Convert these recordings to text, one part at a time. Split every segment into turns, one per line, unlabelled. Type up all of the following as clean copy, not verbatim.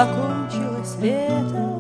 окончилось лето.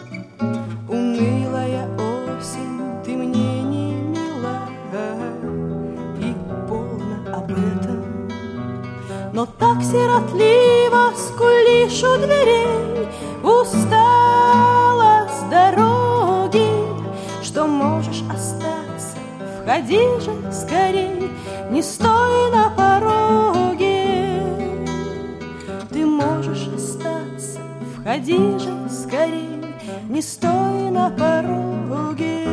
Унылая осень, ты мне не мила, и полно об этом. Но так сиротливо скулишь у дверей, устала с дороги, что можешь остаться. Входи же скорей, не стой на пороге. Ты можешь остаться, входи же скорей, не стой на пороге.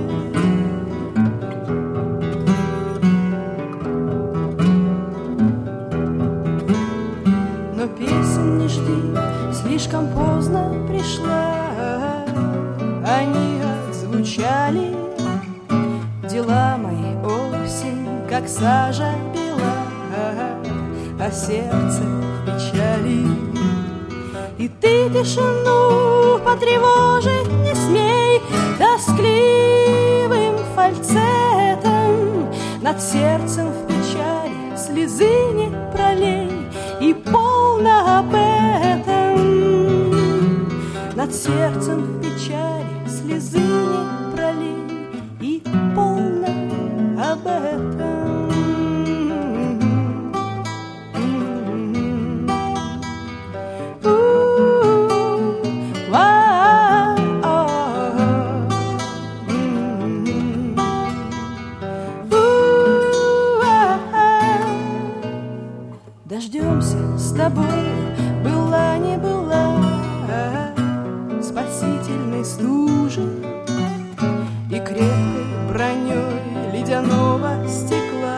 Но песен не жди, слишком поздно пришла. Они отзвучали, дела мои осень, как сажа бела, а сердце в печали. И ты тишину потревожить не смей тоскливым фальцетом. Над сердцем в печали слезы не пролей, и полно об этом. Над сердцем в печали слезы не пролей, и полно об этом. Дождемся с тобой, была не была, спасительной стужи и крепкой броней ледяного стекла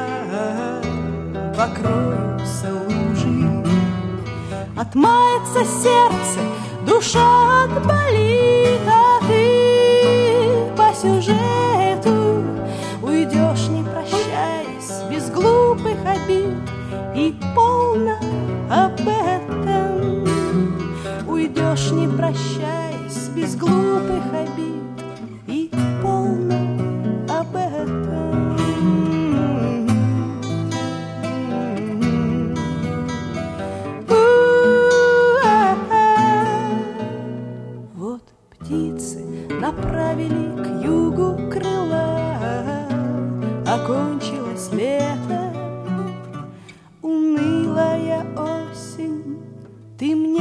покроются лужи. Отмается сердце, душа отболит, а ты по сюжету уйдешь, не прощаясь, без глупых обид. И полно об этом. Уйдешь, не прощаясь, без глупых обид. И полно об этом. Вот птицы направили к югу крыла. Окончилось лето. Унылая осень, ты мне